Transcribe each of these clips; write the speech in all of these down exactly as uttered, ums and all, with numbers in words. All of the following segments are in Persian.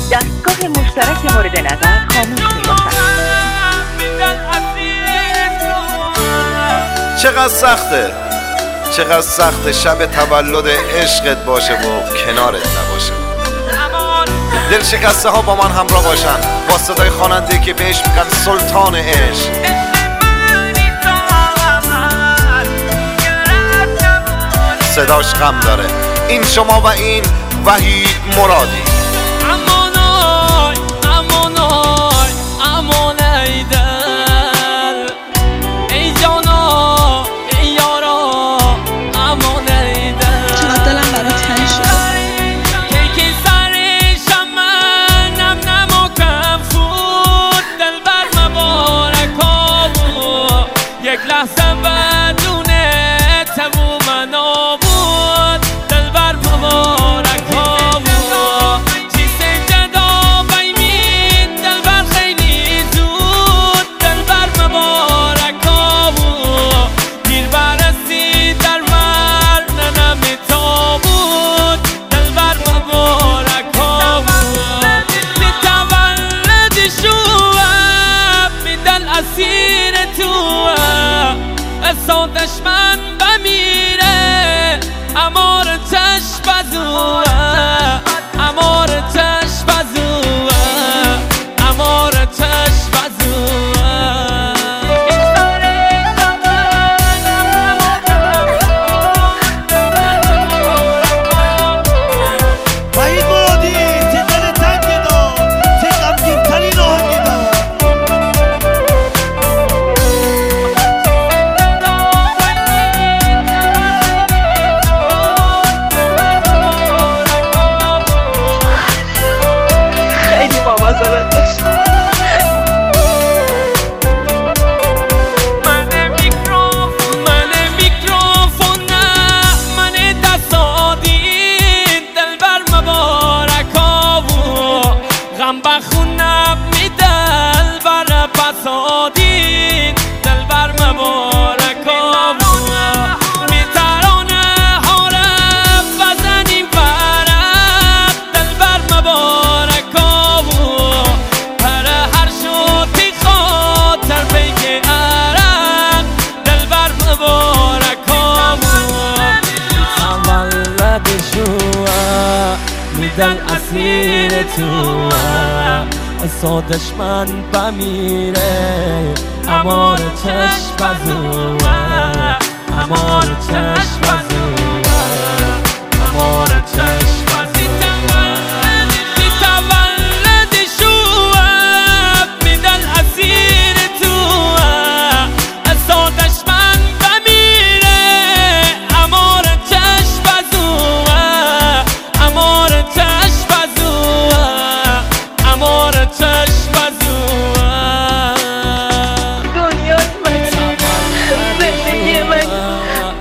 دستگاه مشترک مورد نظر خاموش می باشد. چقدر سخته چقدر سخته شب تولد عشقت باشه و کنارت نباشه. دل شکسته ها با من همراه باشن با صدای خواننده که بهش میگن سلطان عشق. صداش غم داره. این شما و این وحید مرادی. امانای امانای امان ای دل ای جانا ای یارا امان ای دل. چقدر دلم برات تنگ شد. که سرشم من نم نم و کم فود دل بر مبارکا بود یک لحظه بدون تبو من آبود دل بر مبارکا بود. چیز جدا بیمید دل بر خیلی زود دل بر مبارکا بود. دیر برسی در ور ننمی تا بود دل بر مبارکا بود. به تولد شوم می دل اسیر توم اصادش من بمیره امار چشم بزوه امار چشم بزوه امار چشم بزوه. وحید مرادی تی دل تنگ دا تی غمگین ترین آهنگ دا. خیلی بامزه داشت. من میکروفون من میکروفون نه من دستادین دل بر مبارکا بود. غم بخونم می دل بر پسادین دل بر مبارکا بود. می ترانه هارم بزنیم برم دل بر مبارکا بود. پر هر شوتی خاطر پیک عرق دل بر مبارکا بود. تولد شوه می دل اسیر توه اصادش من بمیره امار چشم بزوه امار چشم بزوه امار چشم بزوه. بی تولد شوه می دل اسیر توه اصادش من بمیره امار چشم بزوه امار چشم بزوه امار چشم بزوه. دنیای من، زندگی من.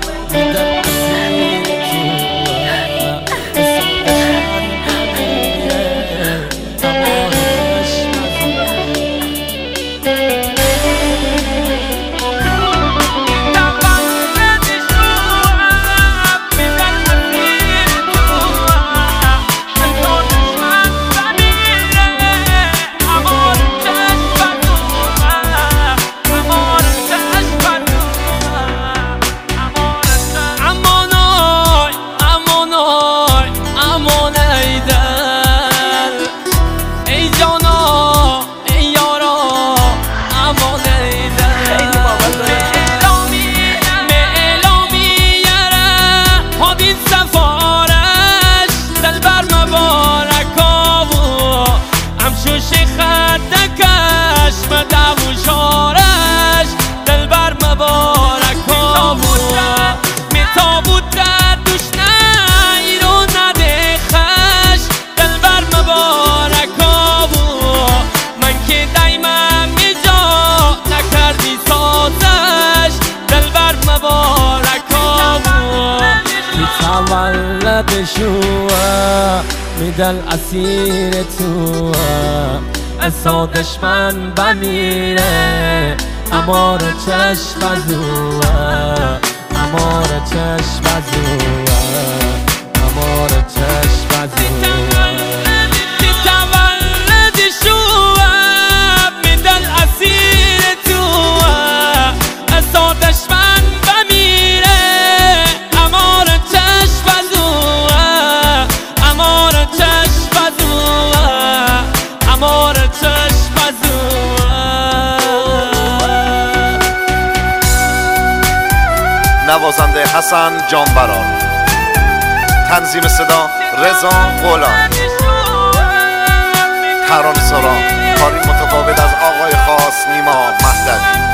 امانای امانای امان ای دل ای جانا ای یارا امان ای دل. معلامی یره هادین سفارش دل بر مبارکا بود. همشوش خدکش مدوشارش دل بر مبارکا بود. می تابود در دوش نیر و ندخش دل بر مبارکا بود. من که دایما می جا نکردی سازش دل بر مبارکا بود. بی تولد شوه می دل اسیر توه اصادش من بمیره امار چشم بزوه امار چشم بزوه امار چشم بزوه. بی تولد نوازنده حسن جانبرار، تنظیم صدا رضا غلام، ترانه‌سرا کاری متفاوت از آقای خاص نیما مهدوی.